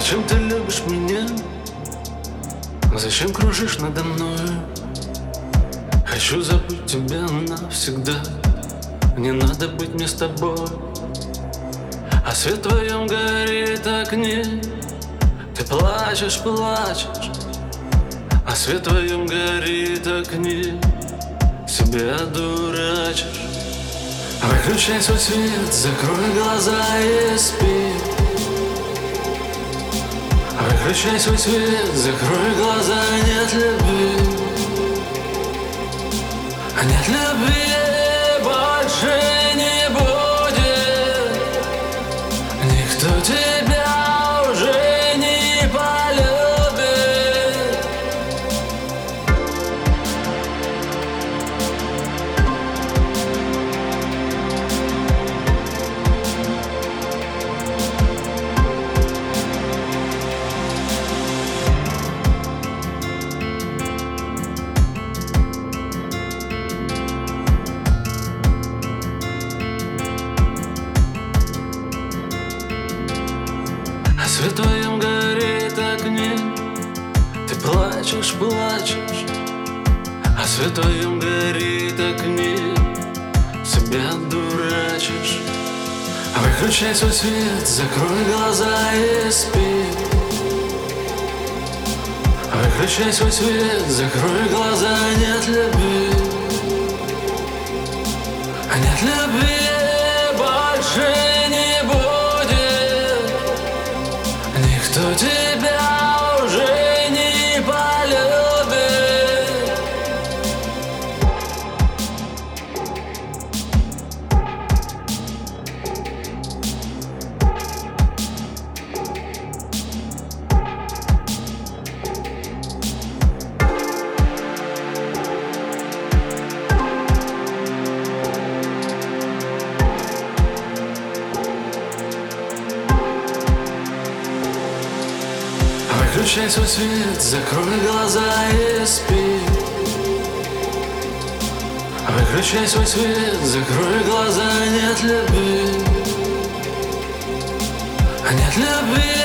Зачем ты любишь меня? Зачем кружишь надо мною? Хочу забыть тебя навсегда. Не надо быть мне с тобой. А свет в твоем горит окне. Ты плачешь, плачешь. А свет в твоем горит окне. Себя дурачишь. Выключай свой свет, закрой глаза и спи. Выключай свой свет, закрой глаза, нет любви. Нет любви больше не будет. Никто тебя уже не полюбит. А свет в твоем горит окне. Ты плачешь, плачешь. А свет в твоем горит окне. Себя дурачишь. Выключай свой свет, закрой глаза и спи. Выключай свой свет, закрой глаза, нет любви. Нет любви больше не будет. Никто тебя уже не полюбит. Выключай свой свет, закрой глаза и спи. Выключай свой свет, закрой глаза, нет любви. Нет любви.